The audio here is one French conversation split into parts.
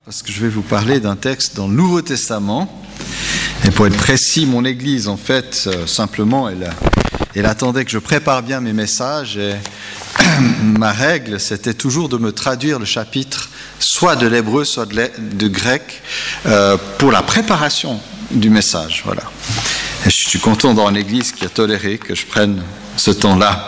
Parce que je vais vous parler d'un texte dans le Nouveau Testament. Et pour être précis, mon église, en fait, simplement, elle attendait que je prépare bien mes messages. Et ma règle, c'était toujours de me traduire le chapitre, soit de l'hébreu, soit de grec, pour la préparation du message. Voilà. Et je suis content d'avoir une église qui a toléré que je prenne ce temps-là.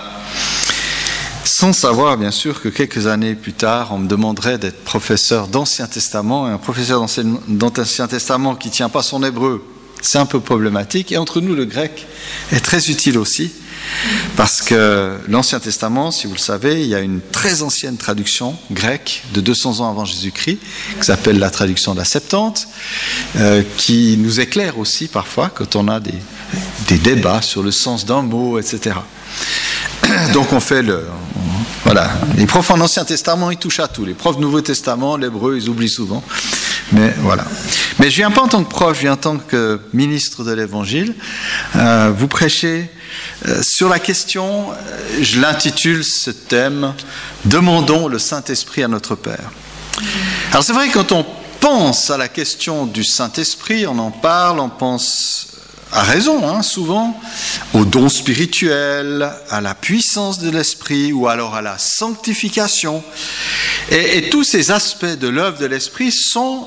Sans savoir, bien sûr, que quelques années plus tard, on me demanderait d'être professeur d'Ancien Testament. Et un professeur d'Ancien Testament qui ne tient pas son hébreu, c'est un peu problématique. Et entre nous, le grec est très utile aussi. Parce que l'Ancien Testament, si vous le savez, il y a une très ancienne traduction grecque de 200 ans avant Jésus-Christ, qui s'appelle la traduction de la Septante, qui nous éclaire aussi parfois quand on a des débats sur le sens d'un mot, etc. Donc on fait voilà. Les profs en Ancien Testament, ils touchent à tout. Les profs du Nouveau Testament, l'hébreu, ils oublient souvent. Mais voilà. Mais je viens pas en tant que prof, je viens en tant que ministre de l'Évangile. Vous prêchez sur la question, je l'intitule ce thème, « Demandons le Saint-Esprit à notre Père ». Alors c'est vrai que quand on pense à la question du Saint-Esprit, on en parle, on pense à raison, souvent, aux dons spirituels, à la puissance de l'Esprit ou alors à la sanctification. Et tous ces aspects de l'œuvre de l'Esprit sont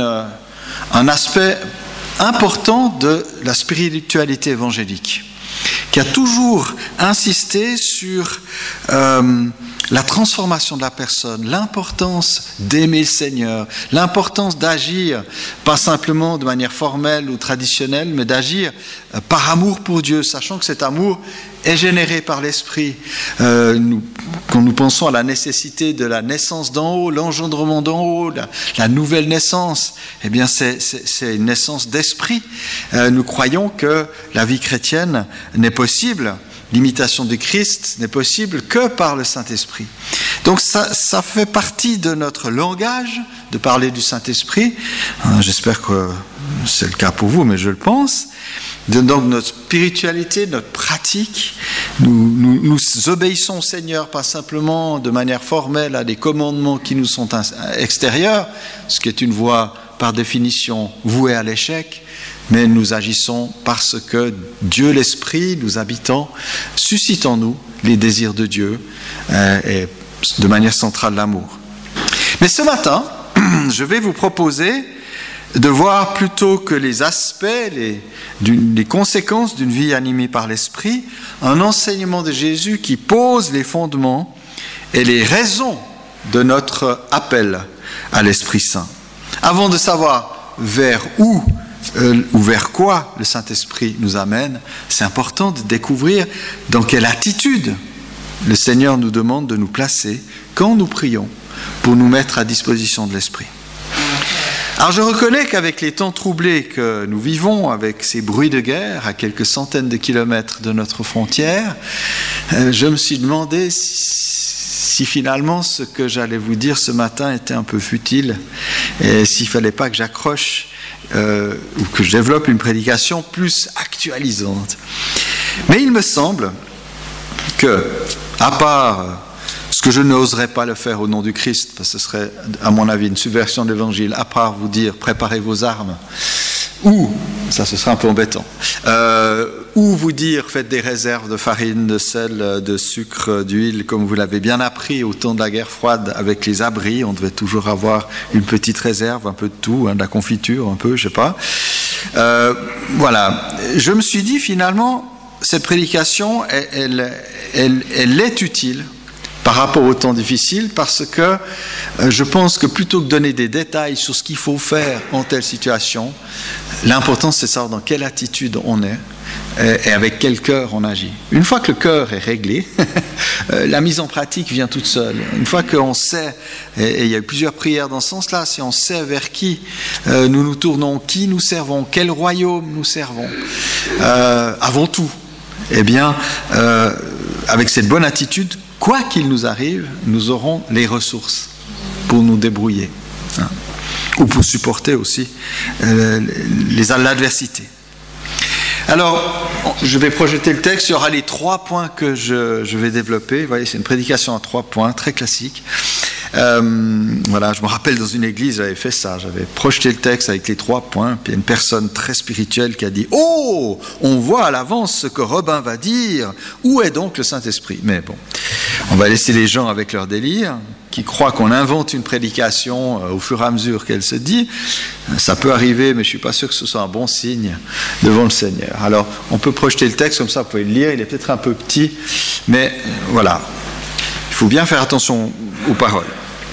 un aspect important de la spiritualité évangélique, qui a toujours insisté sur la transformation de la personne, l'importance d'aimer le Seigneur, l'importance d'agir, pas simplement de manière formelle ou traditionnelle, mais d'agir par amour pour Dieu, sachant que cet amour est généré par l'Esprit. Quand nous pensons à la nécessité de la naissance d'en haut, l'engendrement d'en haut, la nouvelle naissance, eh bien c'est une naissance d'esprit. Nous croyons que la vie chrétienne n'est possible, l'imitation de Christ n'est possible que par le Saint-Esprit. Donc ça fait partie de notre langage de parler du Saint-Esprit. J'espère que c'est le cas pour vous, mais je le pense. Donc notre spiritualité, notre pratique, nous obéissons au Seigneur, pas simplement de manière formelle à des commandements qui nous sont extérieurs, ce qui est une voie par définition vouée à l'échec, mais nous agissons parce que Dieu l'Esprit, nous habitant, suscite en nous les désirs de Dieu et de manière centrale l'amour. Mais ce matin, je vais vous proposer de voir plutôt que les aspects, les conséquences d'une vie animée par l'Esprit, un enseignement de Jésus qui pose les fondements et les raisons de notre appel à l'Esprit Saint. Avant de savoir vers où ou vers quoi le Saint-Esprit nous amène, c'est important de découvrir dans quelle attitude le Seigneur nous demande de nous placer quand nous prions pour nous mettre à disposition de l'Esprit. Alors je reconnais qu'avec les temps troublés que nous vivons, avec ces bruits de guerre à quelques centaines de kilomètres de notre frontière, je me suis demandé si finalement ce que j'allais vous dire ce matin était un peu futile et s'il ne fallait pas que j'accroche ou que je développe une prédication plus actualisante. Mais il me semble que, à part ce que je n'oserais pas le faire au nom du Christ, parce que ce serait, à mon avis, une subversion de l'Évangile, à part vous dire préparez vos armes, ou, ça ce serait un peu embêtant, ou vous dire faites des réserves de farine, de sel, de sucre, d'huile, comme vous l'avez bien appris au temps de la guerre froide avec les abris, on devait toujours avoir une petite réserve, un peu de tout, de la confiture, un peu, je sais pas. Voilà, je me suis dit finalement, cette prédication, elle est utile par rapport aux temps difficiles, parce que je pense que plutôt que de donner des détails sur ce qu'il faut faire en telle situation, l'important c'est de savoir dans quelle attitude on est et avec quel cœur on agit. Une fois que le cœur est réglé, la mise en pratique vient toute seule. Une fois qu'on sait, et il y a eu plusieurs prières dans ce sens-là, si on sait vers qui nous nous tournons, qui nous servons, quel royaume nous servons, avant tout, eh bien, avec cette bonne attitude, quoi qu'il nous arrive, nous aurons les ressources pour nous débrouiller, ou pour supporter aussi l'adversité. Alors, je vais projeter le texte, il y aura les 3 points que je vais développer. Vous voyez, c'est une prédication à 3 points, très classique. Voilà, je me rappelle dans une église, j'avais fait ça, j'avais projeté le texte avec les 3 points, puis il y a une personne très spirituelle qui a dit « Oh, on voit à l'avance ce que Robin va dire, où est donc le Saint-Esprit ?» Mais bon, on va laisser les gens avec leur délire, qui croient qu'on invente une prédication au fur et à mesure qu'elle se dit. Ça peut arriver, mais je ne suis pas sûr que ce soit un bon signe devant le Seigneur. Alors, on peut projeter le texte comme ça, vous pouvez le lire, il est peut-être un peu petit, mais voilà, il faut bien faire attention aux paroles.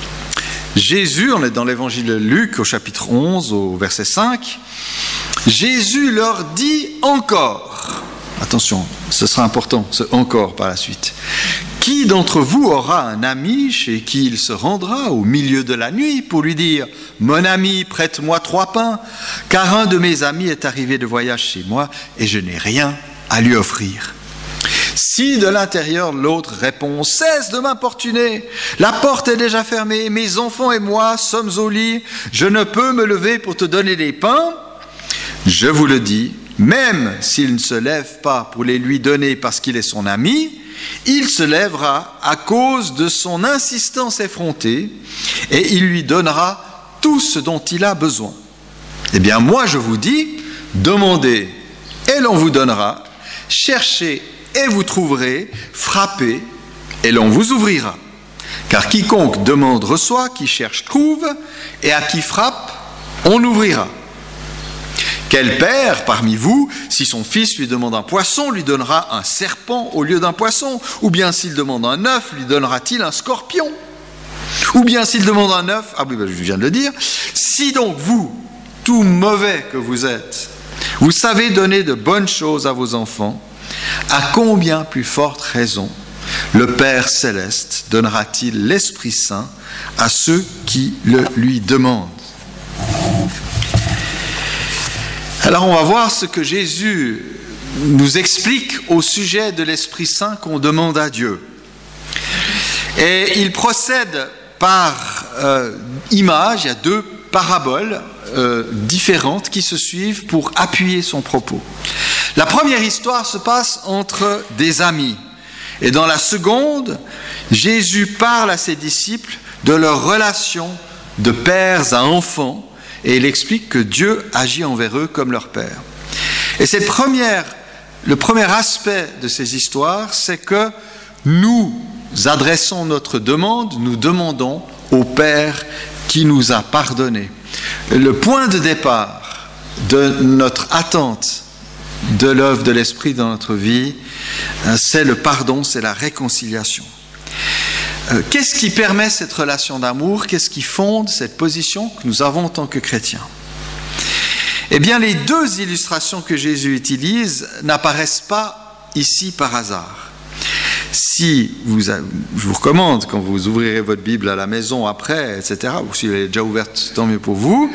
Jésus, on est dans l'évangile de Luc, au chapitre 11, au verset 5, Jésus leur dit encore, attention, ce sera important, ce encore par la suite, qui d'entre vous aura un ami chez qui il se rendra au milieu de la nuit pour lui dire « Mon ami, prête-moi 3 pains, car un de mes amis est arrivé de voyage chez moi et je n'ai rien à lui offrir. » Si de l'intérieur l'autre répond « Cesse de m'importuner, la porte est déjà fermée, mes enfants et moi sommes au lit, je ne peux me lever pour te donner des pains. » Je vous le dis, même s'il ne se lève pas pour les lui donner parce qu'il est son ami, il se lèvera à cause de son insistance effrontée et il lui donnera tout ce dont il a besoin. Eh bien, moi je vous dis, demandez et l'on vous donnera, cherchez et vous trouverez, frappez et l'on vous ouvrira. Car quiconque demande reçoit, qui cherche trouve, et à qui frappe, on ouvrira. Quel père parmi vous, si son fils lui demande un poisson, lui donnera un serpent au lieu d'un poisson? Ou bien s'il demande un œuf, lui donnera-t-il un scorpion? Ou bien s'il demande un œuf, ah oui, je viens de le dire, si donc vous, tout mauvais que vous êtes, vous savez donner de bonnes choses à vos enfants, à combien plus forte raison le Père Céleste donnera-t-il l'Esprit Saint à ceux qui le lui demandent? Alors on va voir ce que Jésus nous explique au sujet de l'Esprit Saint qu'on demande à Dieu. Et il procède par image, il y a 2 paraboles différentes qui se suivent pour appuyer son propos. La première histoire se passe entre des amis. Et dans la seconde, Jésus parle à ses disciples de leur relation de pères à enfants et il explique que Dieu agit envers eux comme leur Père. Et le premier aspect de ces histoires, c'est que nous adressons notre demande, nous demandons au Père qui nous a pardonné. Le point de départ de notre attente de l'œuvre de l'Esprit dans notre vie, c'est le pardon, c'est la réconciliation. Qu'est-ce qui permet cette relation d'amour? Qu'est-ce qui fonde cette position que nous avons en tant que chrétiens? Eh bien, les 2 illustrations que Jésus utilise n'apparaissent pas ici par hasard. Je vous recommande, quand vous ouvrirez votre Bible à la maison après, etc., ou si elle est déjà ouverte, tant mieux pour vous,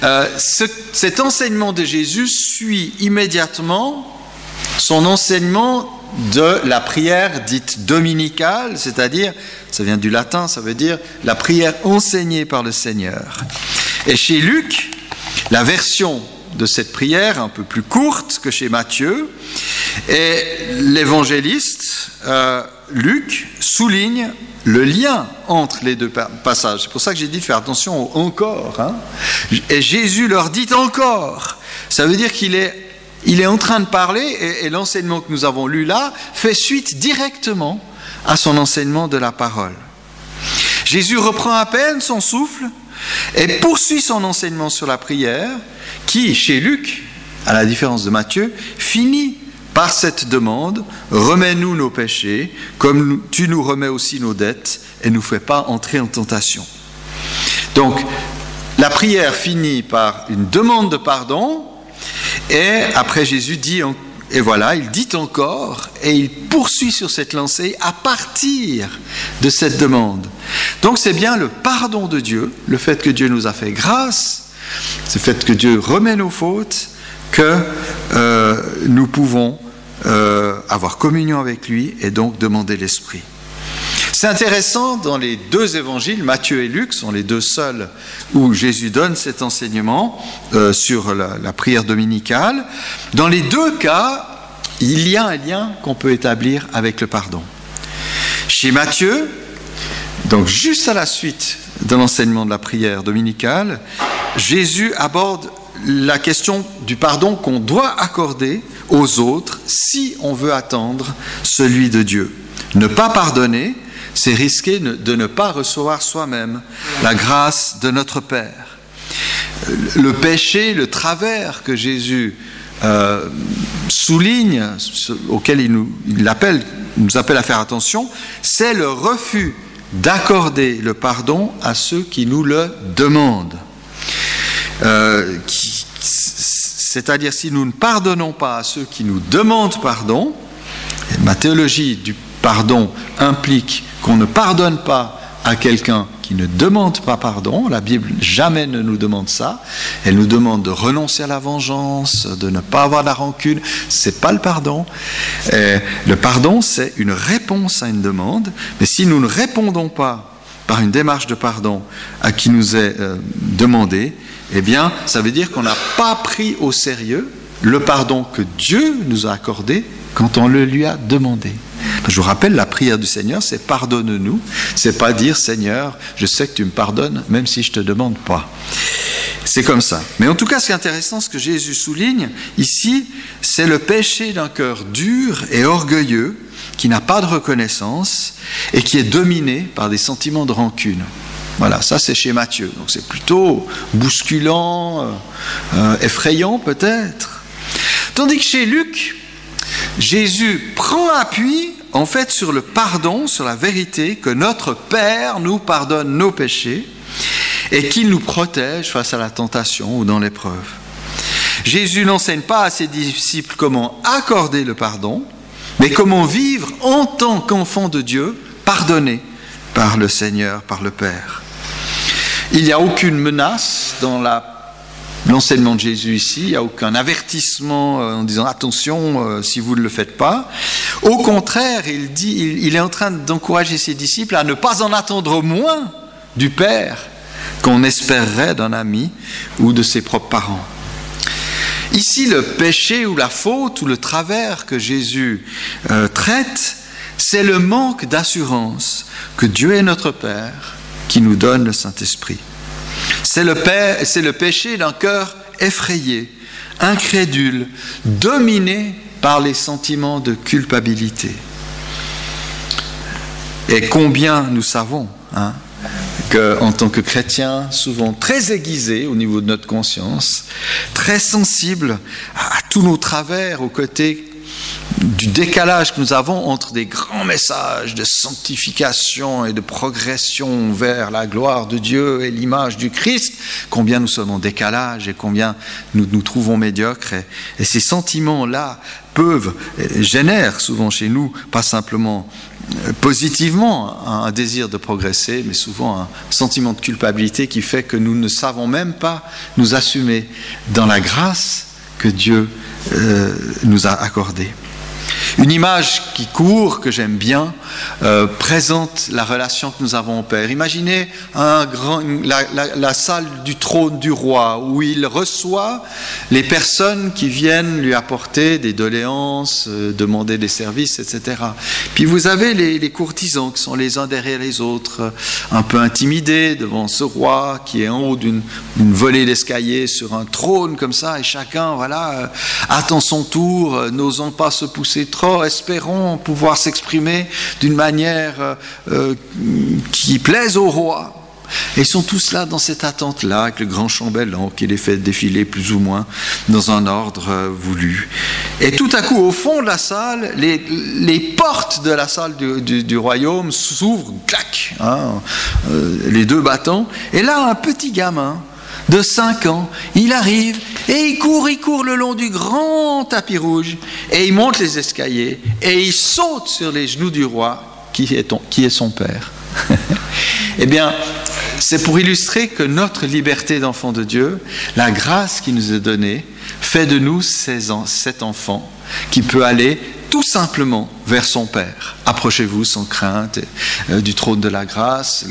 cet enseignement de Jésus suit immédiatement son enseignement de la prière dite dominicale, c'est-à-dire, ça vient du latin, ça veut dire la prière enseignée par le Seigneur. Et chez Luc, la version de cette prière, un peu plus courte que chez Matthieu, et l'évangéliste Luc souligne le lien entre les 2 passages. C'est pour ça que j'ai dit faire attention au « encore ». Et Jésus leur dit « encore ». Ça veut dire qu'il est en train de parler, et l'enseignement que nous avons lu là fait suite directement à son enseignement de la parole. Jésus reprend à peine son souffle et poursuit son enseignement sur la prière, qui, chez Luc, à la différence de Matthieu, finit par cette demande « Remets-nous nos péchés, comme tu nous remets aussi nos dettes, et ne nous fais pas entrer en tentation. » Donc, la prière finit par une demande de pardon, et après Jésus dit, et voilà, il dit encore, et il poursuit sur cette lancée à partir de cette demande. Donc c'est bien le pardon de Dieu, le fait que Dieu nous a fait grâce, le fait que Dieu remet nos fautes, que nous pouvons avoir communion avec lui et donc demander l'Esprit. C'est intéressant, dans les 2 évangiles, Matthieu et Luc sont les 2 seuls où Jésus donne cet enseignement sur la prière dominicale. Dans les 2 cas, il y a un lien qu'on peut établir avec le pardon. Chez Matthieu, Donc juste à la suite de l'enseignement de la prière dominicale, Jésus aborde la question du pardon qu'on doit accorder aux autres si on veut attendre celui de Dieu. Ne pas pardonner, c'est risquer de ne pas recevoir soi-même la grâce de notre Père. Le péché, le travers que Jésus souligne, auquel il nous appelle à faire attention, c'est le refus d'accorder le pardon à ceux qui nous le demandent. C'est-à-dire, si nous ne pardonnons pas à ceux qui nous demandent pardon, ma théologie du pardon implique qu'on ne pardonne pas à quelqu'un qui ne demande pas pardon. La Bible jamais ne nous demande ça. Elle nous demande de renoncer à la vengeance, de ne pas avoir de la rancune. C'est pas le pardon. Le pardon, c'est une réponse à une demande. Mais si nous ne répondons pas par une démarche de pardon à qui nous est demandé, eh bien, ça veut dire qu'on n'a pas pris au sérieux le pardon que Dieu nous a accordé quand on le lui a demandé. Je vous rappelle, la prière du Seigneur, c'est « pardonne-nous ». C'est pas dire « Seigneur, je sais que tu me pardonnes, même si je ne te demande pas ». C'est comme ça. Mais en tout cas, ce qui est intéressant, ce que Jésus souligne ici, c'est le péché d'un cœur dur et orgueilleux qui n'a pas de reconnaissance et qui est dominé par des sentiments de rancune. Voilà, ça c'est chez Matthieu. Donc c'est plutôt bousculant, effrayant peut-être. Tandis que chez Luc, Jésus prend appui en fait sur le pardon, sur la vérité que notre Père nous pardonne nos péchés et qu'il nous protège face à la tentation ou dans l'épreuve. Jésus n'enseigne pas à ses disciples comment accorder le pardon, mais comment vivre en tant qu'enfant de Dieu, pardonné par le Seigneur, par le Père. Il n'y a aucune menace dans l'enseignement de Jésus ici, il n'y a aucun avertissement en disant attention si vous ne le faites pas. Au contraire, il est en train d'encourager ses disciples à ne pas en attendre moins du Père qu'on espérerait d'un ami ou de ses propres parents. Ici, le péché ou la faute ou le travers que Jésus traite, c'est le manque d'assurance que Dieu est notre Père qui nous donne le Saint-Esprit. C'est le péché d'un cœur effrayé, incrédule, dominé par les sentiments de culpabilité. Et combien nous savons qu'en tant que chrétiens, souvent très aiguisés au niveau de notre conscience, très sensibles à tous nos travers, aux côtés du décalage que nous avons entre des grands messages de sanctification et de progression vers la gloire de Dieu et l'image du Christ, combien nous sommes en décalage et combien nous nous trouvons médiocres. Et ces sentiments-là génèrent souvent chez nous, pas simplement positivement un désir de progresser, mais souvent un sentiment de culpabilité qui fait que nous ne savons même pas nous assumer dans la grâce que Dieu nous a accordée. Une image qui court, que j'aime bien, présente la relation que nous avons au Père. Imaginez la salle du trône du roi, où il reçoit les personnes qui viennent lui apporter des doléances, demander des services, etc. Puis vous avez les courtisans qui sont les uns derrière les autres, un peu intimidés devant ce roi qui est en haut d'une volée d'escalier sur un trône comme ça, et chacun attend son tour, n'osant pas se pousser trop, espérons pouvoir s'exprimer d'une manière qui plaise au roi. Et ils sont tous là dans cette attente-là, avec le grand chambellan qui les fait défiler plus ou moins dans un ordre voulu. Et tout à coup, au fond de la salle, les portes de la salle du royaume s'ouvrent, clac, les deux battants. Et là, un petit gamin de 5 ans, il arrive et il court le long du grand tapis rouge et il monte les escaliers et il saute sur les genoux du roi qui est son père. Eh bien, c'est pour illustrer que notre liberté d'enfant de Dieu, la grâce qui nous est donnée, fait de nous cet enfant qui peut aller tout simplement vers son Père. Approchez-vous sans crainte du trône de la grâce.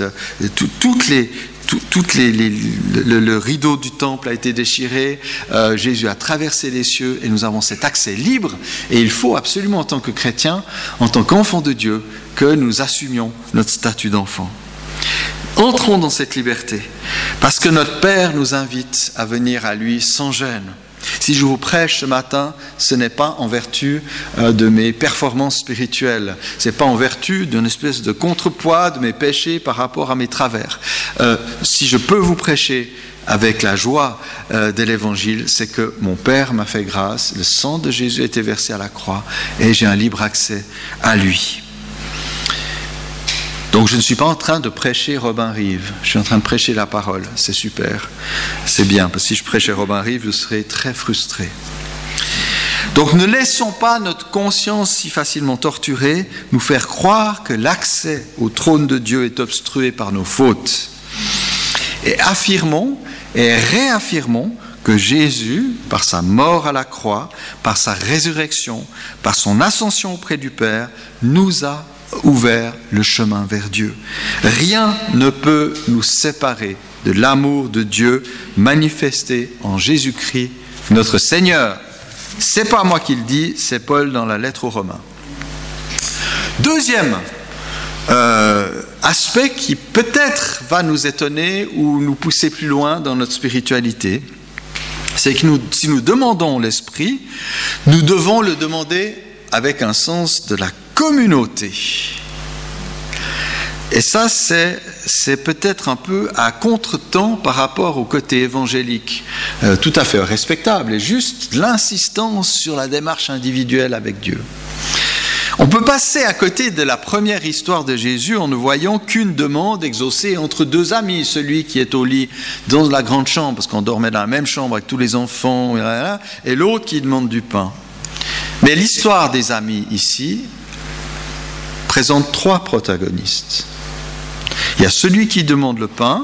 Le rideau du temple a été déchiré, Jésus a traversé les cieux et nous avons cet accès libre. Et il faut absolument, en tant que chrétiens, en tant qu'enfants de Dieu, que nous assumions notre statut d'enfant. Entrons dans cette liberté, parce que notre Père nous invite à venir à lui sans gêne. Si je vous prêche ce matin, ce n'est pas en vertu de mes performances spirituelles, ce n'est pas en vertu d'une espèce de contrepoids de mes péchés par rapport à mes travers. Si je peux vous prêcher avec la joie de l'Évangile, c'est que mon Père m'a fait grâce, le sang de Jésus a été versé à la croix et j'ai un libre accès à lui. Donc je ne suis pas en train de prêcher Robin Rive, je suis en train de prêcher la parole, c'est super, c'est bien, parce que si je prêchais Robin Rive, je serais très frustré. Donc ne laissons pas notre conscience si facilement torturée nous faire croire que l'accès au trône de Dieu est obstrué par nos fautes. Et affirmons et réaffirmons que Jésus, par sa mort à la croix, par sa résurrection, par son ascension auprès du Père, nous a ouvert le chemin vers Dieu. Rien ne peut nous séparer de l'amour de Dieu manifesté en Jésus-Christ, notre Seigneur. C'est pas moi qui le dis, c'est Paul dans la lettre aux Romains. Deuxième aspect qui peut-être va nous étonner ou nous pousser plus loin dans notre spiritualité, c'est que si nous demandons l'Esprit, nous devons le demander avec un sens de la communauté. Et ça, c'est peut-être un peu à contre-temps par rapport au côté évangélique, tout à fait respectable, et juste l'insistance sur la démarche individuelle avec Dieu. On peut passer à côté de la première histoire de Jésus en ne voyant qu'une demande exaucée entre deux amis, celui qui est au lit dans la grande chambre, parce qu'on dormait dans la même chambre avec tous les enfants, et l'autre qui demande du pain. Mais l'histoire des amis ici présente trois protagonistes. Il y a celui qui demande le pain,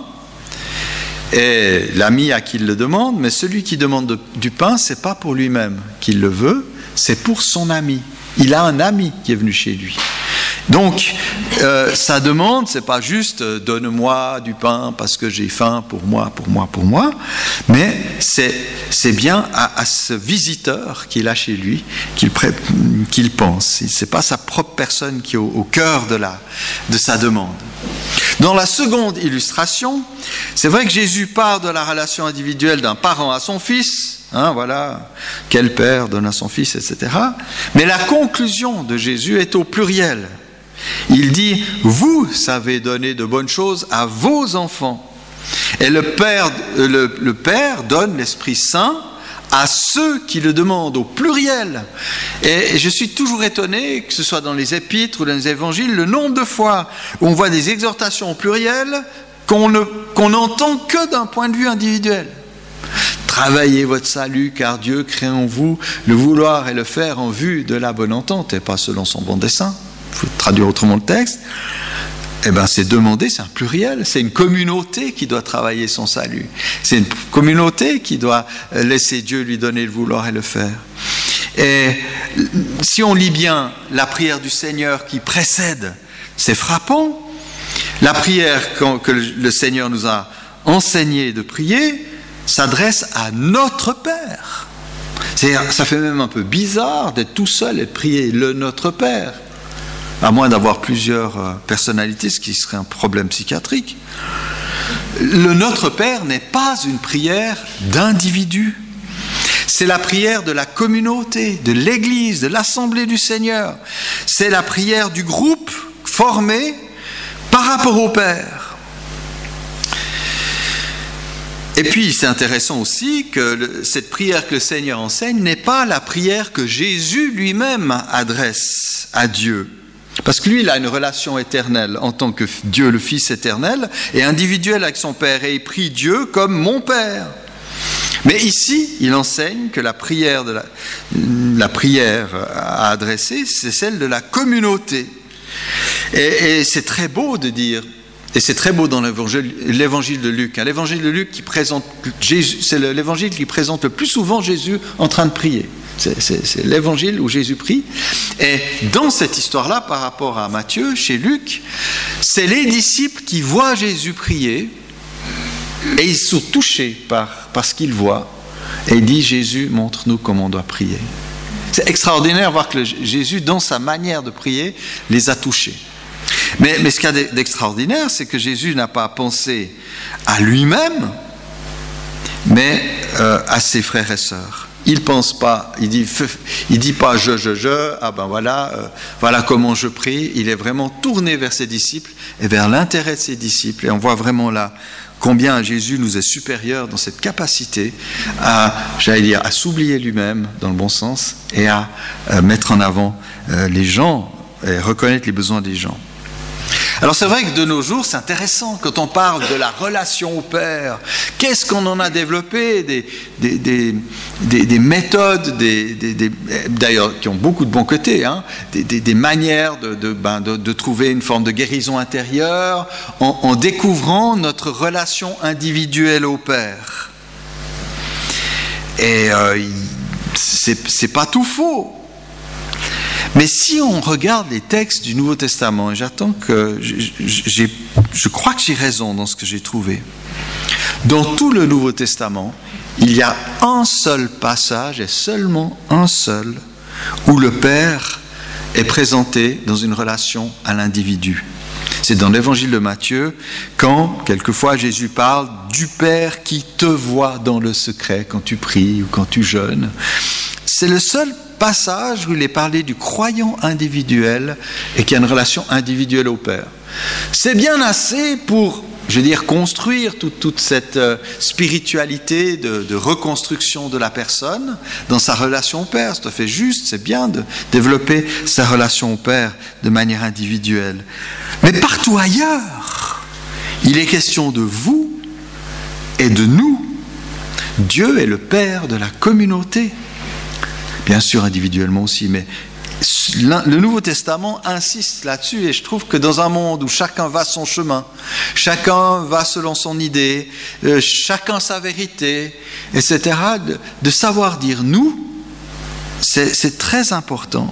et l'ami à qui il le demande, mais celui qui demande du pain, c'est pas pour lui-même qu'il le veut, c'est pour son ami. Il a un ami qui est venu chez lui. Donc, sa demande, c'est pas juste « donne-moi du pain parce que j'ai faim pour moi », mais c'est bien à ce visiteur qu'il a chez lui qu'il pense. C'est pas sa propre personne qui est au cœur de sa demande. Dans la seconde illustration, c'est vrai que Jésus part de la relation individuelle d'un parent à son fils, voilà, quel père donne à son fils, etc. Mais la conclusion de Jésus est au pluriel. Il dit « Vous savez donner de bonnes choses à vos enfants. » Et le Père donne l'Esprit Saint à ceux qui le demandent, au pluriel. Et je suis toujours étonné, que ce soit dans les épîtres ou dans les évangiles, le nombre de fois où on voit des exhortations au pluriel qu'on n'entend que d'un point de vue individuel. Travaillez votre salut, car Dieu crée en vous le vouloir et le faire en vue de la bonne entente, et pas selon son bon dessein. Il faut traduire autrement le texte. Eh bien, c'est demander, c'est un pluriel, c'est une communauté qui doit travailler son salut. C'est une communauté qui doit laisser Dieu lui donner le vouloir et le faire. Et si on lit bien la prière du Seigneur qui précède, c'est frappant. La prière que le Seigneur nous a enseigné de prier s'adresse à notre Père. Ça fait même un peu bizarre d'être tout seul et de prier le Notre Père, à moins d'avoir plusieurs personnalités, ce qui serait un problème psychiatrique. Le Notre Père n'est pas une prière d'individu. C'est la prière de la communauté, de l'Église, de l'Assemblée du Seigneur. C'est la prière du groupe formé par rapport au Père. Et puis, c'est intéressant aussi que cette prière que le Seigneur enseigne n'est pas la prière que Jésus lui-même adresse à Dieu. Parce que lui, il a une relation éternelle en tant que Dieu, le Fils éternel, et individuel avec son Père. Et il prie Dieu comme mon Père. Mais ici, il enseigne que la prière à adresser, c'est celle de la communauté. Et c'est très beau de dire, et c'est très beau dans l'évangile de Luc. L'évangile de Luc qui présente Jésus, c'est l'évangile qui présente le plus souvent Jésus en train de prier. C'est l'évangile où Jésus prie. Et dans cette histoire-là, par rapport à Matthieu, chez Luc, c'est les disciples qui voient Jésus prier et ils sont touchés par ce qu'ils voient. Et il dit, Jésus, montre-nous comment on doit prier. C'est extraordinaire de voir que Jésus, dans sa manière de prier, les a touchés. Mais ce qu'il y a d'extraordinaire, c'est que Jésus n'a pas pensé à lui-même, mais à ses frères et sœurs. Il pense pas, il dit pas ah ben voilà comment je prie. Il est vraiment tourné vers ses disciples et vers l'intérêt de ses disciples. Et on voit vraiment là combien Jésus nous est supérieur dans cette capacité à s'oublier lui-même dans le bon sens et à mettre en avant les gens et reconnaître les besoins des gens. Alors c'est vrai que de nos jours, c'est intéressant quand on parle de la relation au Père. Qu'est-ce qu'on en a développé des méthodes, d'ailleurs qui ont beaucoup de bons côtés, hein, des manières de trouver une forme de guérison intérieure en découvrant notre relation individuelle au Père. Et c'est pas tout faux. Mais si on regarde les textes du Nouveau Testament, et j'attends que je crois que j'ai raison dans ce que j'ai trouvé. Dans tout le Nouveau Testament, il y a un seul passage, et seulement un seul, où le Père est présenté dans une relation à l'individu. C'est dans l'évangile de Matthieu, quand, quelquefois, Jésus parle du Père qui te voit dans le secret, quand tu pries ou quand tu jeûnes. C'est le seul passage où il est parlé du croyant individuel et qui a une relation individuelle au Père. C'est bien assez pour, construire toute cette spiritualité de reconstruction de la personne dans sa relation au Père. C'est tout à fait juste, c'est bien de développer sa relation au Père de manière individuelle. Mais partout ailleurs, il est question de vous et de nous. Dieu est le Père de la communauté. Bien sûr individuellement aussi, mais le Nouveau Testament insiste là-dessus et je trouve que dans un monde où chacun va son chemin, chacun va selon son idée, chacun sa vérité, etc., de savoir dire nous, c'est très important.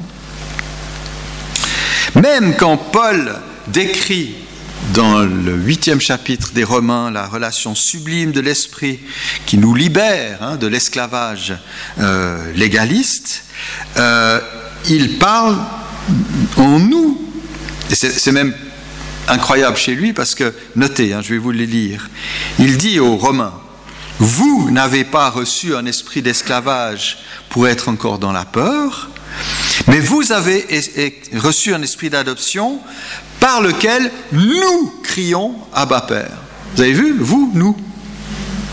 Même quand Paul décrit dans le 8e chapitre des Romains la relation sublime de l'esprit qui nous libère de l'esclavage légaliste, il parle en nous. Et c'est même incroyable chez lui parce que, notez, je vais vous les lire. Il dit aux Romains, « Vous n'avez pas reçu un esprit d'esclavage pour être encore dans la peur, mais vous avez reçu un esprit d'adoption par lequel nous crions « Abba Père ». Vous avez vu ? Vous, nous. Pourquoi ?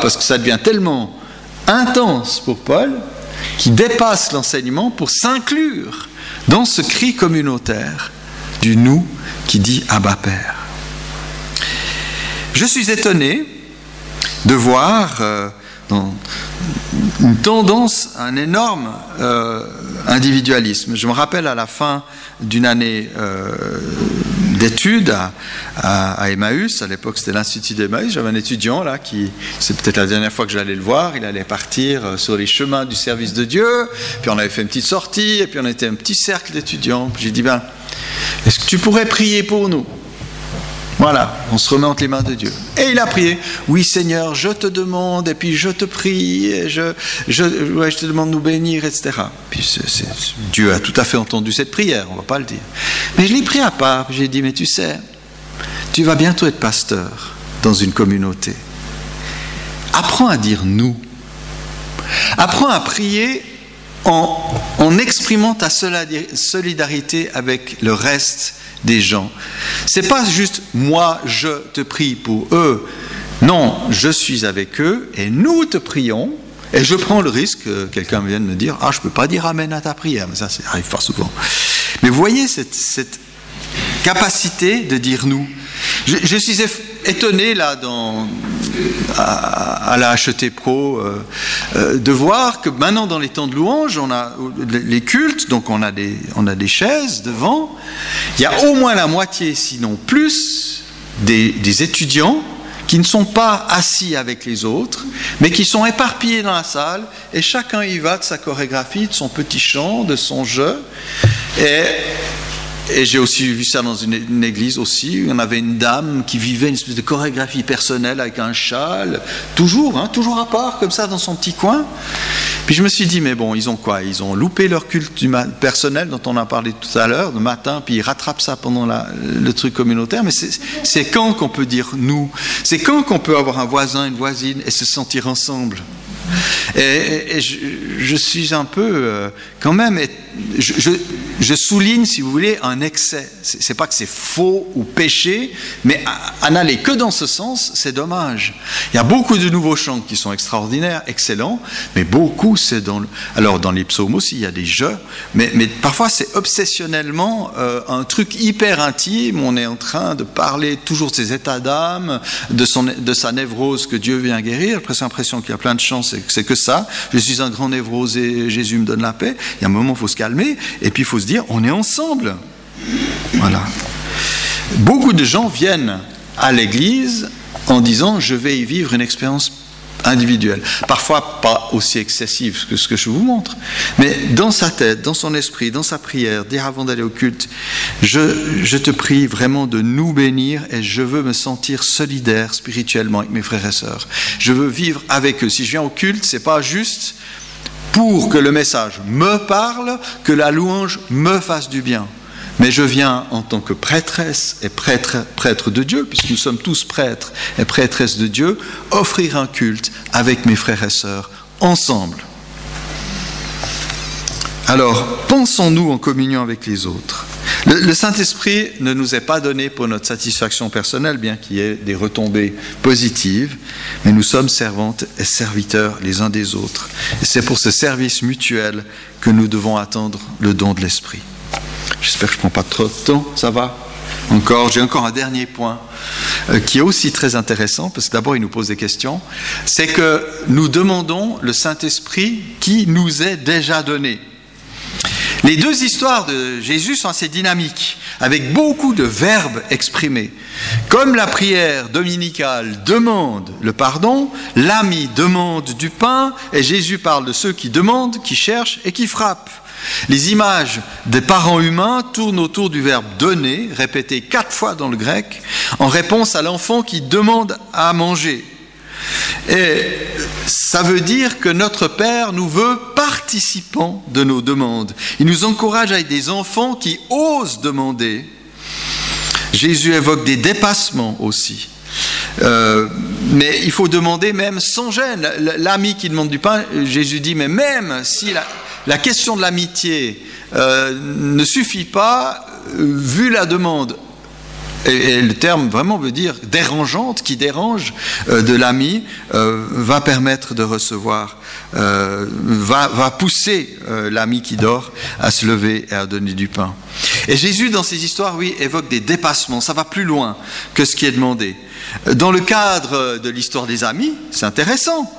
Parce que ça devient tellement intense pour Paul qu'il dépasse l'enseignement pour s'inclure dans ce cri communautaire du « nous » qui dit « Abba Père ». Je suis étonné de voir une tendance, un énorme individualisme. Je me rappelle à la fin d'une année d'études à Emmaüs, à l'époque c'était l'Institut d'Emmaüs, j'avais un étudiant là c'est peut-être la dernière fois que j'allais le voir, il allait partir sur les chemins du service de Dieu, puis on avait fait une petite sortie, et puis on était un petit cercle d'étudiants, puis j'ai dit, est-ce que tu pourrais prier pour nous ? Voilà, on se remet entre les mains de Dieu. Et il a prié. Oui, Seigneur, je te demande, et puis je te prie, et je te demande de nous bénir, etc. Puis Dieu a tout à fait entendu cette prière, on ne va pas le dire. Mais je l'ai pris à part, j'ai dit, mais tu sais, tu vas bientôt être pasteur dans une communauté. Apprends à dire nous. Apprends à prier en exprimant ta solidarité avec le reste des gens. C'est pas juste moi je te prie pour eux. Non, je suis avec eux et nous te prions. Et je prends le risque que quelqu'un vienne me dire je peux pas dire amen à ta prière, mais ça arrive pas souvent. Mais vous voyez cette capacité de dire nous. Je suis étonné là à la HET Pro de voir que maintenant dans les temps de louange, on a les cultes, donc on a des chaises devant. Il y a au moins la moitié, sinon plus, des étudiants qui ne sont pas assis avec les autres, mais qui sont éparpillés dans la salle, et chacun y va de sa chorégraphie, de son petit chant, de son jeu. Et j'ai aussi vu ça dans une église aussi, où on avait une dame qui vivait une espèce de chorégraphie personnelle avec un châle, toujours à part, comme ça, dans son petit coin. Puis je me suis dit, mais bon, ils ont quoi? Ils ont loupé leur culte personnel dont on a parlé tout à l'heure, le matin, puis ils rattrapent ça pendant le truc communautaire. Mais c'est quand qu'on peut dire nous? C'est quand qu'on peut avoir un voisin, une voisine et se sentir ensemble? Et je suis un peu quand même, je souligne, si vous voulez, un excès. C'est pas que c'est faux ou péché, mais à n'aller que dans ce sens, c'est dommage. Il y a beaucoup de nouveaux chants qui sont extraordinaires, excellents, mais beaucoup c'est alors dans les psaumes aussi il y a des jeux, mais parfois c'est obsessionnellement un truc hyper intime. On est en train de parler toujours de ses états d'âme, de sa névrose que Dieu vient guérir. Après c'est l'impression qu'il y a plein de chants, c'est que ça. Je suis un grand névrosé, Jésus me donne la paix. Il y a un moment, il faut se calmer, et puis il faut se dire, on est ensemble. Voilà. Beaucoup de gens viennent à l'église en disant, je vais y vivre une expérience individuelle. Parfois pas aussi excessive que ce que je vous montre, mais dans sa tête, dans son esprit, dans sa prière, dire avant d'aller au culte, je te prie vraiment de nous bénir et je veux me sentir solidaire spirituellement avec mes frères et sœurs. Je veux vivre avec eux. Si je viens au culte, c'est pas juste pour que le message me parle, que la louange me fasse du bien. Mais je viens en tant que prêtresse et prêtre de Dieu, puisque nous sommes tous prêtres et prêtresses de Dieu, offrir un culte avec mes frères et sœurs, ensemble. Alors, pensons-nous en communion avec les autres. Le Saint-Esprit ne nous est pas donné pour notre satisfaction personnelle, bien qu'il y ait des retombées positives, mais nous sommes servantes et serviteurs les uns des autres. Et c'est pour ce service mutuel que nous devons attendre le don de l'Esprit. J'espère que je ne prends pas trop de temps, ça va? J'ai encore un dernier point qui est aussi très intéressant, parce que d'abord il nous pose des questions. C'est que nous demandons le Saint-Esprit qui nous est déjà donné. Les deux histoires de Jésus sont assez dynamiques, avec beaucoup de verbes exprimés. Comme la prière dominicale demande le pardon, l'ami demande du pain, et Jésus parle de ceux qui demandent, qui cherchent et qui frappent. Les images des parents humains tournent autour du verbe donner, répété 4 fois dans le grec, en réponse à l'enfant qui demande à manger. Et ça veut dire que notre Père nous veut participants de nos demandes. Il nous encourage avec des enfants qui osent demander. Jésus évoque des dépassements aussi. Mais il faut demander même sans gêne. L'ami qui demande du pain, Jésus dit, mais même si la question de l'amitié ne suffit pas, vu la demande, et le terme vraiment veut dire dérangeante, qui dérange de l'ami, va permettre de recevoir, va pousser l'ami qui dort à se lever et à donner du pain. Et Jésus, dans ces histoires, oui, évoque des dépassements. Ça va plus loin que ce qui est demandé. Dans le cadre de l'histoire des amis, c'est intéressant.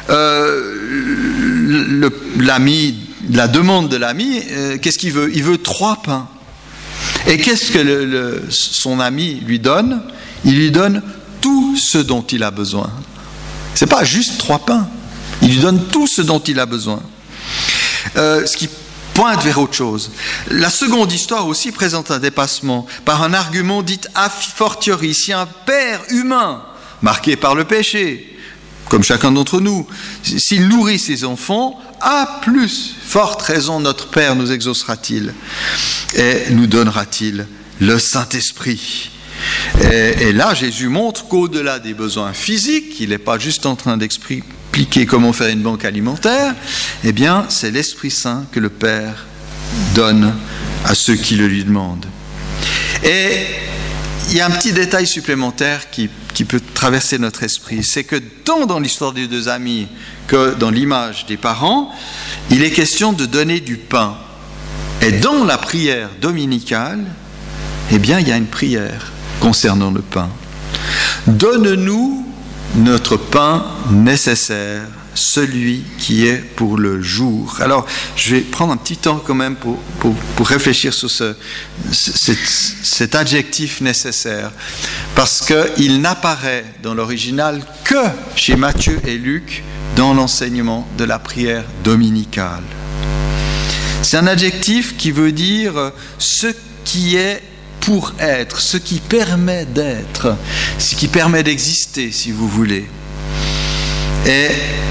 La demande de l'ami, qu'est-ce qu'il veut? Il veut 3 pains. Et qu'est-ce que son ami lui donne? Il lui donne tout ce dont il a besoin. Ce n'est pas juste 3 pains. Il lui donne tout ce dont il a besoin. Ce qui pointe vers autre chose. La seconde histoire aussi présente un dépassement par un argument dit a fortiori. Si un père humain, marqué par le péché, comme chacun d'entre nous, s'il nourrit ses enfants, à plus forte raison notre Père nous exaucera-t-il et nous donnera-t-il le Saint-Esprit. Et là, Jésus montre qu'au-delà des besoins physiques, il n'est pas juste en train d'expliquer comment faire une banque alimentaire, eh bien, c'est l'Esprit Saint que le Père donne à ceux qui le lui demandent. Et il y a un petit détail supplémentaire qui peut traverser notre esprit, c'est que tant dans l'histoire des 2 amis que dans l'image des parents, il est question de donner du pain. Et dans la prière dominicale, eh bien, il y a une prière concernant le pain. Donne-nous notre pain nécessaire, celui qui est pour le jour. Alors, je vais prendre un petit temps quand même pour réfléchir sur cet adjectif nécessaire, parce qu'il n'apparaît dans l'original que chez Matthieu et Luc dans l'enseignement de la prière dominicale. C'est un adjectif qui veut dire ce qui est pour être, ce qui permet d'être, ce qui permet d'exister, si vous voulez. Et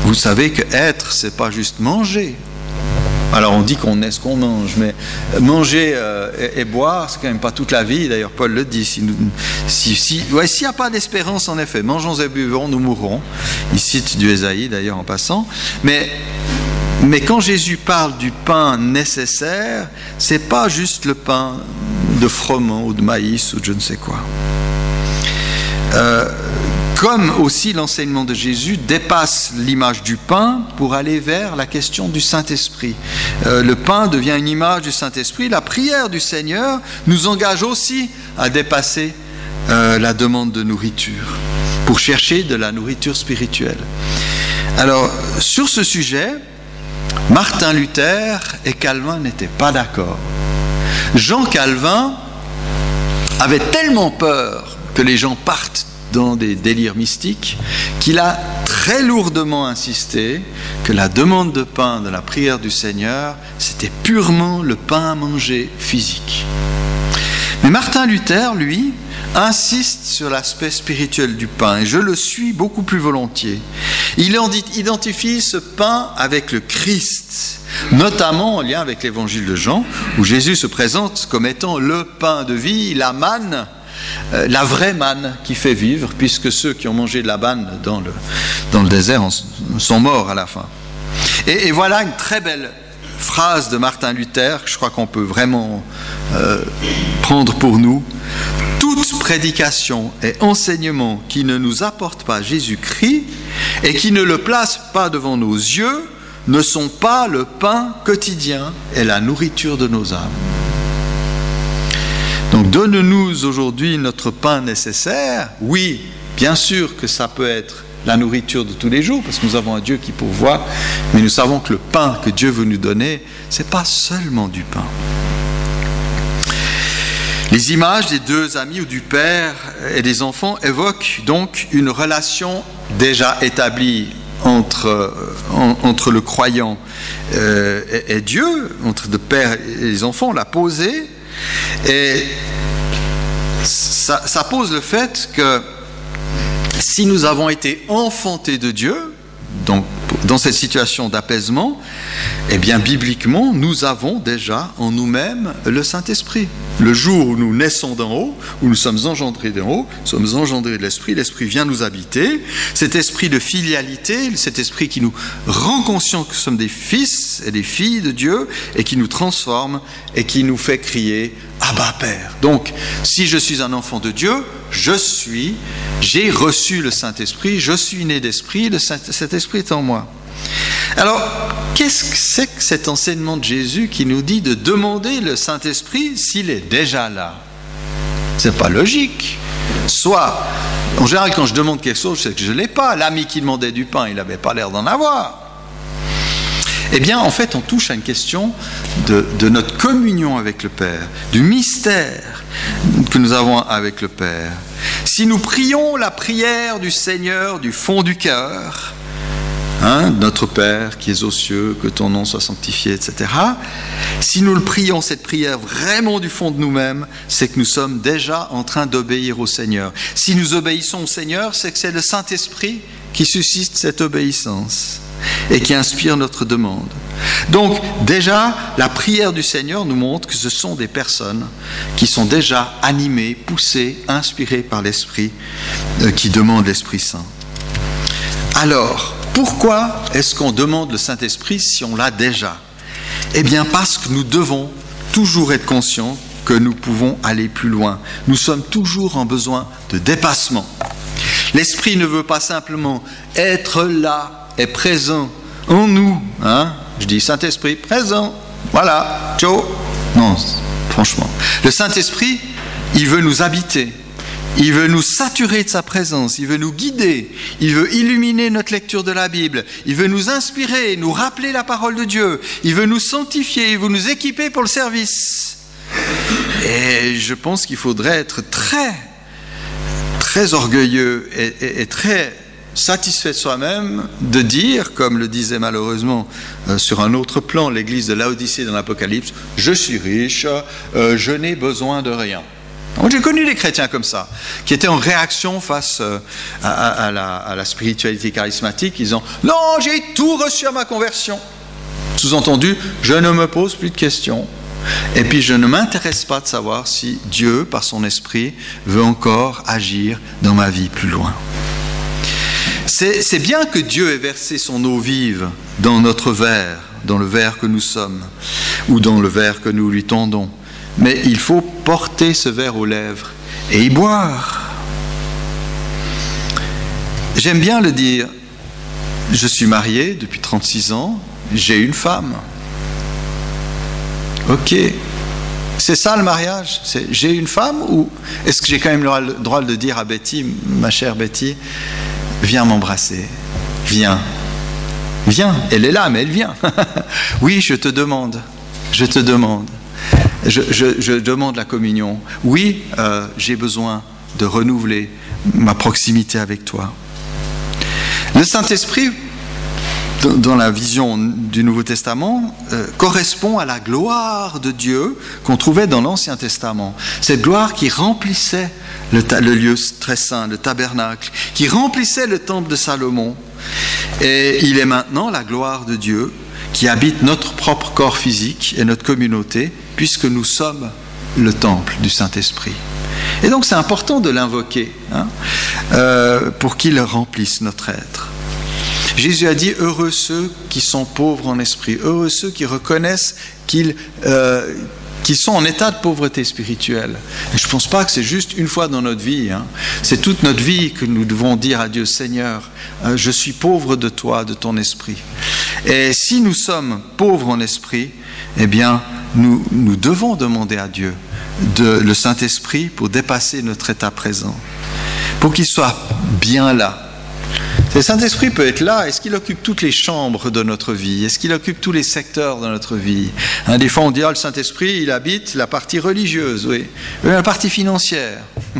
Vous savez que être, c'est pas juste manger. Alors on dit qu'on est ce qu'on mange, mais manger et boire, c'est quand même pas toute la vie. D'ailleurs Paul le dit, s'il n'y a pas d'espérance, en effet, mangeons et buvons, nous mourrons. Il cite du Ésaïe d'ailleurs en passant. Mais quand Jésus parle du pain nécessaire, c'est pas juste le pain de froment ou de maïs ou de je ne sais quoi. Comme aussi l'enseignement de Jésus dépasse l'image du pain pour aller vers la question du Saint-Esprit. Le pain devient une image du Saint-Esprit. La prière du Seigneur nous engage aussi à dépasser la demande de nourriture, pour chercher de la nourriture spirituelle. Alors, sur ce sujet, Martin Luther et Calvin n'étaient pas d'accord. Jean Calvin avait tellement peur que les gens partent dans des délires mystiques, qu'il a très lourdement insisté que la demande de pain de la prière du Seigneur, c'était purement le pain à manger physique. Mais Martin Luther, lui, insiste sur l'aspect spirituel du pain, et je le suis beaucoup plus volontiers. Il identifie ce pain avec le Christ, notamment en lien avec l'évangile de Jean, où Jésus se présente comme étant le pain de vie, la manne, la vraie manne qui fait vivre, puisque ceux qui ont mangé de la manne dans le désert sont morts à la fin. Et voilà une très belle phrase de Martin Luther, que je crois qu'on peut vraiment prendre pour nous. Toute prédication et enseignement qui ne nous apporte pas Jésus-Christ et qui ne le place pas devant nos yeux ne sont pas le pain quotidien et la nourriture de nos âmes. Donc donne-nous aujourd'hui notre pain nécessaire. Oui, bien sûr que ça peut être la nourriture de tous les jours, parce que nous avons un Dieu qui pourvoit, mais nous savons que le pain que Dieu veut nous donner, ce n'est pas seulement du pain. Les images des deux amis ou du père et des enfants évoquent donc une relation déjà établie entre le croyant et Dieu, entre le père et les enfants, on l'a posée. Et ça pose le fait que si nous avons été enfantés de Dieu, donc dans cette situation d'apaisement, eh bien bibliquement, nous avons déjà en nous-mêmes le Saint-Esprit. Le jour où nous naissons d'en haut, où nous sommes engendrés d'en haut, nous sommes engendrés de l'Esprit, l'Esprit vient nous habiter, cet esprit de filialité, cet esprit qui nous rend conscients que nous sommes des fils et des filles de Dieu et qui nous transforme et qui nous fait crier « Abba Père ». Donc, si je suis un enfant de Dieu, j'ai reçu le Saint-Esprit, je suis né d'esprit, cet esprit est en moi. Alors, qu'est-ce que c'est que cet enseignement de Jésus qui nous dit de demander le Saint-Esprit s'il est déjà là? C'est pas logique. Soit, en général, quand je demande quelque chose, je sais que je ne l'ai pas. L'ami qui demandait du pain, il n'avait pas l'air d'en avoir. Eh bien, en fait, on touche à une question de notre communion avec le Père, du mystère que nous avons avec le Père. Si nous prions la prière du Seigneur du fond du cœur, notre Père qui es aux cieux, que ton nom soit sanctifié, etc. Si nous le prions, cette prière vraiment du fond de nous-mêmes, c'est que nous sommes déjà en train d'obéir au Seigneur. Si nous obéissons au Seigneur, c'est que c'est le Saint-Esprit qui suscite cette obéissance et qui inspire notre demande. Donc déjà, la prière du Seigneur nous montre que ce sont des personnes qui sont déjà animées, poussées, inspirées par l'Esprit, qui demandent l'Esprit Saint. Alors, pourquoi est-ce qu'on demande le Saint-Esprit si on l'a déjà? Eh bien parce que nous devons toujours être conscients que nous pouvons aller plus loin. Nous sommes toujours en besoin de dépassement. L'Esprit ne veut pas simplement être là et présent en nous. Je dis Saint-Esprit, présent, voilà, ciao. Non, franchement. Le Saint-Esprit, il veut nous habiter. Il veut nous saturer de sa présence, il veut nous guider, il veut illuminer notre lecture de la Bible, il veut nous inspirer, nous rappeler la parole de Dieu, il veut nous sanctifier, il veut nous équiper pour le service. Et je pense qu'il faudrait être très, très orgueilleux et très satisfait de soi-même de dire, comme le disait malheureusement sur un autre plan l'église de Laodicée dans l'Apocalypse, « Je suis riche, je n'ai besoin de rien ». Moi, j'ai connu des chrétiens comme ça, qui étaient en réaction face à la spiritualité charismatique, disant « Non, j'ai tout reçu à ma conversion ». Sous-entendu, je ne me pose plus de questions. Et puis, je ne m'intéresse pas de savoir si Dieu, par son esprit, veut encore agir dans ma vie plus loin. C'est bien que Dieu ait versé son eau vive dans notre verre, dans le verre que nous sommes, ou dans le verre que nous lui tendons. Mais il faut porter ce verre aux lèvres et y boire. J'aime bien le dire. Je suis marié depuis 36 ans, j'ai une femme. Ok, c'est ça le mariage? J'ai une femme, ou est-ce que j'ai quand même le droit de dire à Betty, ma chère Betty, viens m'embrasser, viens, elle est là mais elle vient. Oui, je te demande, je demande la communion. Oui, j'ai besoin de renouveler ma proximité avec toi. Le Saint-Esprit, dans la vision du Nouveau Testament, correspond à la gloire de Dieu qu'on trouvait dans l'Ancien Testament. Cette gloire qui remplissait le lieu très saint, le tabernacle, qui remplissait le temple de Salomon. Et il est maintenant la gloire de Dieu qui habite notre propre corps physique et notre communauté, puisque nous sommes le temple du Saint-Esprit. Et donc c'est important de l'invoquer pour qu'il remplisse notre être. Jésus a dit « Heureux ceux qui sont pauvres en esprit, heureux ceux qui reconnaissent qu'ils sont en état de pauvreté spirituelle. » Et je ne pense pas que c'est juste une fois dans notre vie. C'est toute notre vie que nous devons dire à Dieu « Seigneur, je suis pauvre de toi, de ton esprit. » Et si nous sommes pauvres en esprit, eh bien, nous devons demander à Dieu le Saint-Esprit pour dépasser notre état présent, pour qu'il soit bien là. Le Saint-Esprit peut être là. Est-ce qu'il occupe toutes les chambres de notre vie? Est-ce qu'il occupe tous les secteurs de notre vie? Des fois, on dit le Saint-Esprit, il habite la partie religieuse, oui. La partie financière,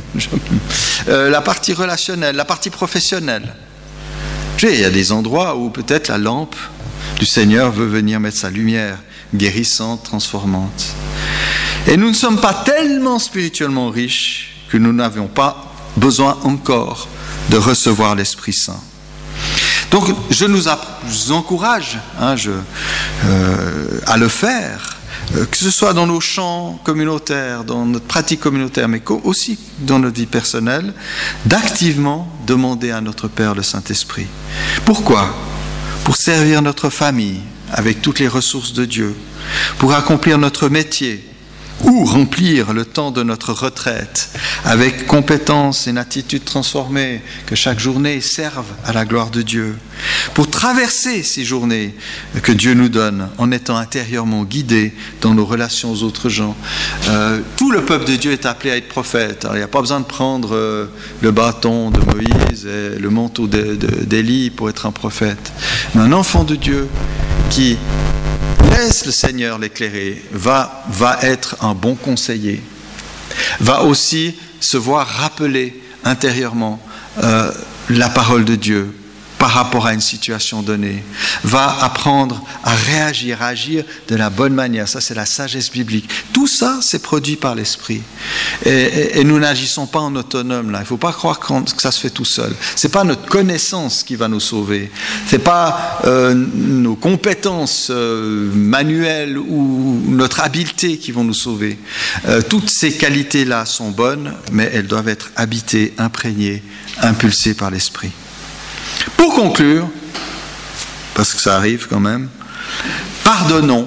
la partie relationnelle, la partie professionnelle. Il y a des endroits où peut-être la lampe du Seigneur veut venir mettre sa lumière guérissante, transformante. Et nous ne sommes pas tellement spirituellement riches que nous n'avions pas besoin encore de recevoir l'Esprit Saint. Donc, je nous encourage à le faire, que ce soit dans nos chants communautaires, dans notre pratique communautaire, mais aussi dans notre vie personnelle, d'activement demander à notre Père le Saint-Esprit. Pourquoi? Pour servir notre famille avec toutes les ressources de Dieu, pour accomplir notre métier, ou remplir le temps de notre retraite avec compétence et une attitude transformée, que chaque journée serve à la gloire de Dieu, pour traverser ces journées que Dieu nous donne en étant intérieurement guidé dans nos relations aux autres gens. Tout le peuple de Dieu est appelé à être prophète. Alors, il n'y a pas besoin de prendre le bâton de Moïse et le manteau d'Élie pour être un prophète. Mais un enfant de Dieu qui laisse le Seigneur l'éclairer, va être un bon conseiller, va aussi se voir rappeler intérieurement la parole de Dieu par rapport à une situation donnée, va apprendre à réagir, à agir de la bonne manière. Ça, c'est la sagesse biblique. Tout ça, c'est produit par l'Esprit. Et nous n'agissons pas en autonome, là. Il ne faut pas croire que ça se fait tout seul. Ce n'est pas notre connaissance qui va nous sauver. Ce n'est pas nos compétences manuelles ou notre habileté qui vont nous sauver. Toutes ces qualités-là sont bonnes, mais elles doivent être habitées, imprégnées, impulsées par l'Esprit. Pour conclure, parce que ça arrive quand même, pardonnez,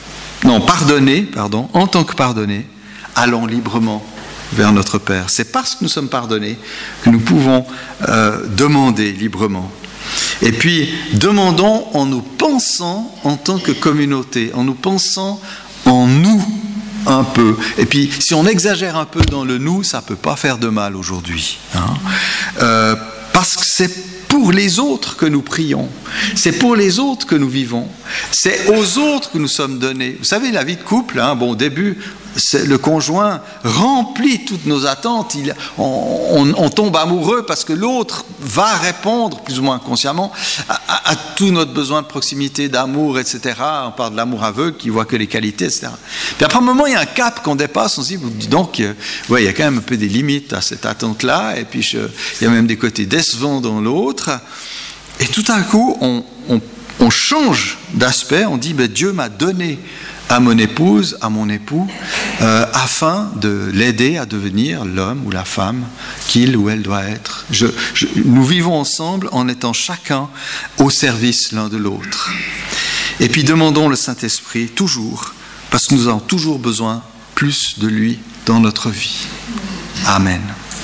en tant que pardonnés, allons librement vers notre Père. C'est parce que nous sommes pardonnés que nous pouvons demander librement. Et puis, demandons en nous pensant en tant que communauté, en nous pensant en nous un peu. Et puis, si on exagère un peu dans le nous, ça ne peut pas faire de mal aujourd'hui. Parce que c'est pour les autres que nous prions, c'est pour les autres que nous vivons, c'est aux autres que nous sommes donnés. Vous savez, la vie de couple, au début, le conjoint remplit toutes nos attentes. On tombe amoureux parce que l'autre va répondre, plus ou moins consciemment, à tout notre besoin de proximité, d'amour, etc. On parle de l'amour aveugle qui voit que les qualités, etc. Puis après un moment, il y a un cap qu'on dépasse. On se dit, dis donc, ouais, il y a quand même un peu des limites à cette attente-là. Et puis, il y a même des côtés décevants dans l'autre. Et tout à coup, on change d'aspect. On dit, Dieu m'a donné à mon épouse, à mon époux, afin de l'aider à devenir l'homme ou la femme qu'il ou elle doit être. Nous vivons ensemble en étant chacun au service l'un de l'autre. Et puis demandons le Saint-Esprit toujours, parce que nous avons toujours besoin plus de lui dans notre vie. Amen.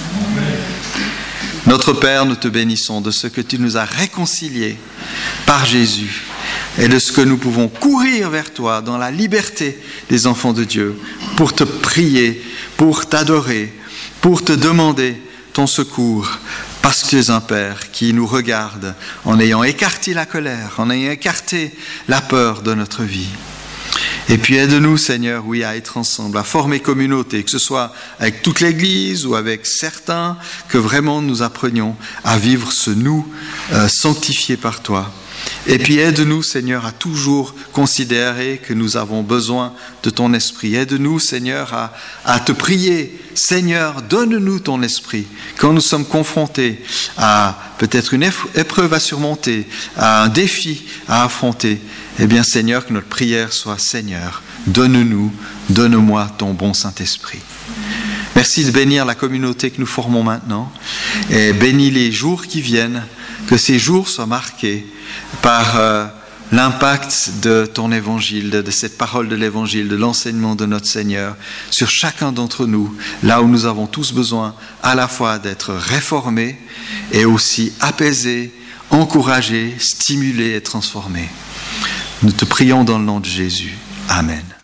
Notre Père, nous te bénissons de ce que tu nous as réconciliés par Jésus et de ce que nous pouvons courir vers toi dans la liberté des enfants de Dieu pour te prier, pour t'adorer, pour te demander ton secours, parce que tu es un Père qui nous regarde en ayant écarté la colère, en ayant écarté la peur de notre vie. Et puis aide-nous, Seigneur, oui, à être ensemble, à former communauté, que ce soit avec toute l'Église ou avec certains, que vraiment nous apprenions à vivre ce nous sanctifié par toi. Et puis aide-nous, Seigneur, à toujours considérer que nous avons besoin de ton esprit. Aide-nous, Seigneur, à te prier. Seigneur, donne-nous ton esprit. Quand nous sommes confrontés à peut-être une épreuve à surmonter, à un défi à affronter, eh bien, Seigneur, que notre prière soit, Seigneur, donne-moi ton bon Saint-Esprit. Merci de bénir la communauté que nous formons maintenant et bénis les jours qui viennent, que ces jours soient marqués par l'impact de ton évangile, de cette parole de l'évangile, de l'enseignement de notre Seigneur sur chacun d'entre nous, là où nous avons tous besoin à la fois d'être réformés et aussi apaisés, encouragés, stimulés et transformés. Nous te prions dans le nom de Jésus. Amen.